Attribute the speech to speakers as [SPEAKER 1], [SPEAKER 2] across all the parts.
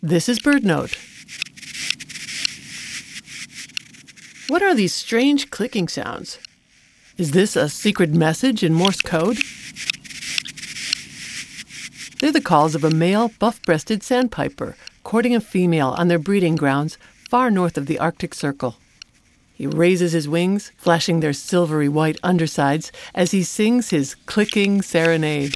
[SPEAKER 1] This is BirdNote. What are these strange clicking sounds? Is this a secret message in Morse code? They're the calls of a male buff-breasted sandpiper courting a female on their breeding grounds far north of the Arctic Circle. He raises his wings, flashing their silvery white undersides as he sings his clicking serenade.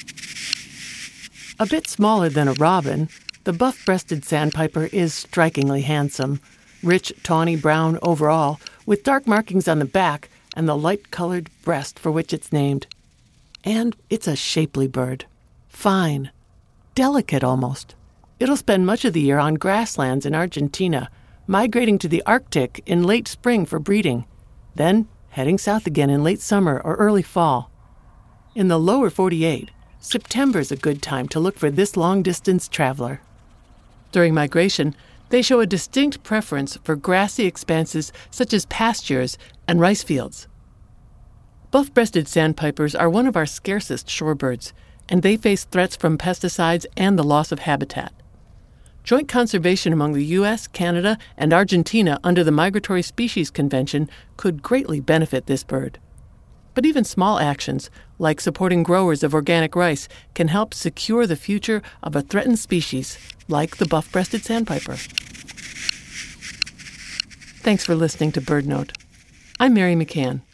[SPEAKER 1] A bit smaller than a robin, the buff-breasted sandpiper is strikingly handsome, rich tawny brown overall, with dark markings on the back and the light-colored breast for which it's named. And it's a shapely bird. Fine. Delicate almost. It'll spend much of the year on grasslands in Argentina, migrating to the Arctic in late spring for breeding, then heading south again in late summer or early fall. In the lower 48, September's a good time to look for this long-distance traveler. During migration, they show a distinct preference for grassy expanses such as pastures and rice fields. Buff-breasted sandpipers are one of our scarcest shorebirds, and they face threats from pesticides and the loss of habitat. Joint conservation among the U.S., Canada, and Argentina under the Migratory Species Convention could greatly benefit this bird. But even small actions, like supporting growers of organic rice, can help secure the future of a threatened species like the buff-breasted sandpiper. Thanks for listening to BirdNote. I'm Mary McCann.